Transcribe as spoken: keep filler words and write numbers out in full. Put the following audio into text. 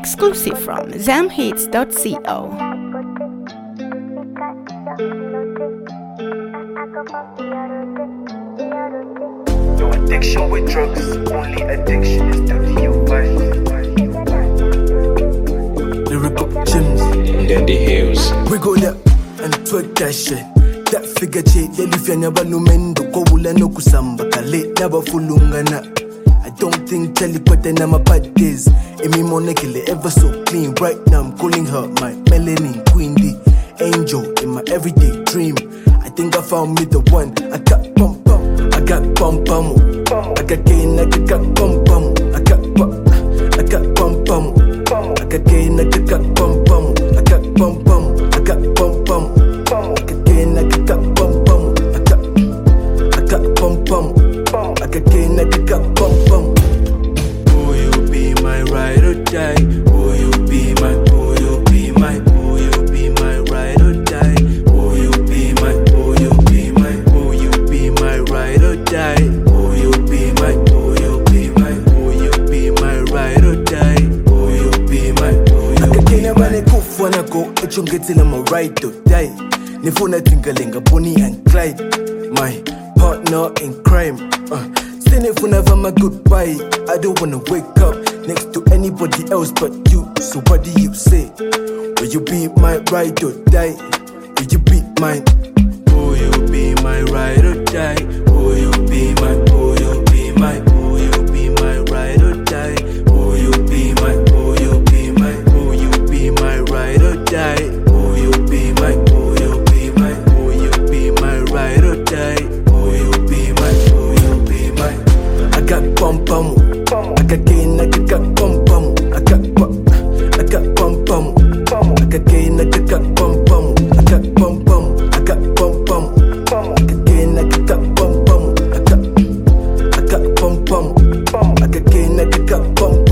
exclusive from zamhits dot co. No addiction with drugs, only addiction is to view vice. Lyrical gems, Daddy Hills. we go there and twerk that shit. That figure check, yeah, if you never know men, do go will no kusamba, kale, never fulungana. I don't think Telly put in my bad days. Amy Monekile ever so clean. Right now I'm calling her my melanin queen, the angel in my everyday dream. I think I found me the one. I got pum pum, I got pum pum, I got gain, I got pum pum, I got pum, I got pum pum, I got gain, I got pum pum, I got pum pum, I got pum pum, I got gain, I got pum pum, I got, I got pum pum, I got gain, I got pum pum. Oh, you be my ride or die. Oh, you be my, oh, you be my, oh, you be my ride or die. Oh, you be my, oh, you be my, oh, you be my ride or die. Oh, you be my, oh, you be my, oh, you be my ride or die. Oh, you be my, oh, you be my. I can't go when I go. It's on getting I'm a ride or die. Nifuna tingalinga Bonnie and Clyde, my partner in crime. Uh, Still if whenever my goodbye, I don't wanna wake up next to anybody else but you. So what do you say? Will you be my ride or die? Will you be mine? Oh, you be my ride or die. Oh, you be my, oh, you be my, oh, you be my ride or die. Oh, you be my, oh, you be my, oh, you be my ride or die. Oh, you be my, oh, you be my, oh, you be my ride or die. Oh, you be my, oh, you be my. I got pum pum, I got gain, I got pum pum, I got pum, I got pum pum, I got gain, I got pum pum, I got pum pum, I got pum pum, I got gain, I got pum pum, I got, I got pum pum, I got gain, I got pum